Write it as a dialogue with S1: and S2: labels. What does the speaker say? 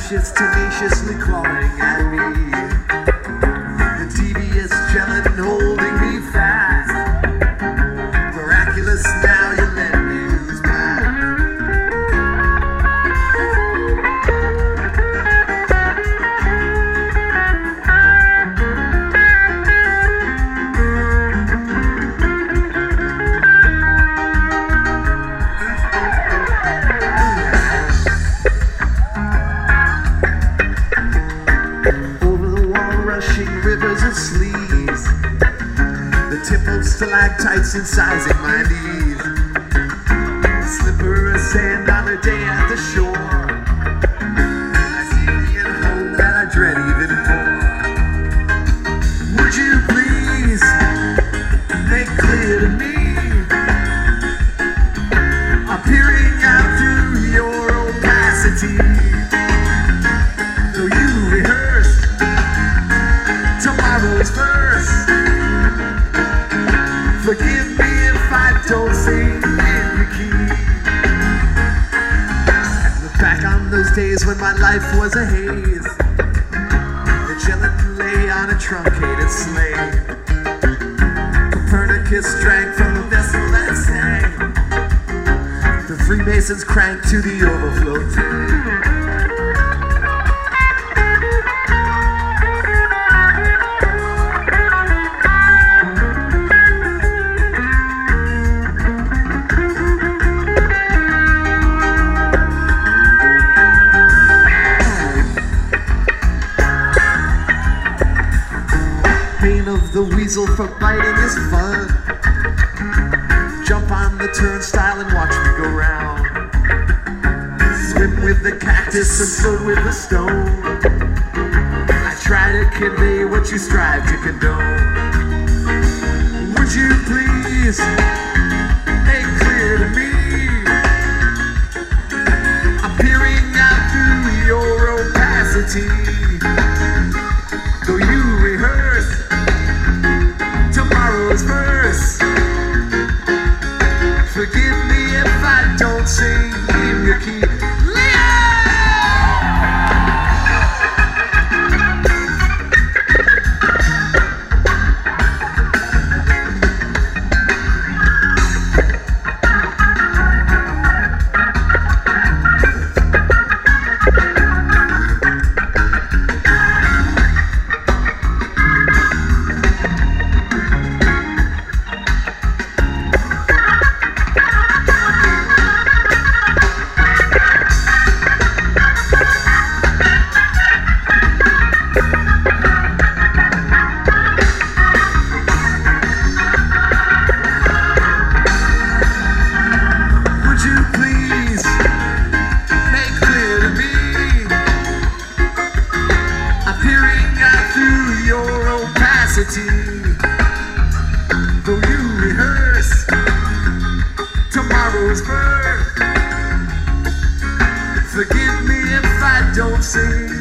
S1: vicious, tenaciously clawing at me. The devious gelatin holding me fast. Miraculous, now you let me lose back. Rivers of sleaze, the tip of stalactites incising my knees. Slipper of sand on a day at the shore. I see me at home that I dread even more. Would you please make clear to me, I'm peering out through your opacity. Though you rehearse tomorrow's verse, forgive me if I don't sing in the key. Look back on those days when my life was a haze. The gelatin lay on a truncated sleigh. Copernicus drank from the vessel that sang. The Freemasons cranked to the overflow tank. Pain of the weasel for biting is fun. Jump on the turnstile and watch me go round. Swim with the cactus and float with the stone. I try to convey what you strive to condone. Would you please make clear to me, I'm peering out through your opacity. Though you rehearse tomorrow's verse, forgive me if I don't sing in your key. Though you rehearse tomorrow's verse, forgive me if I don't sing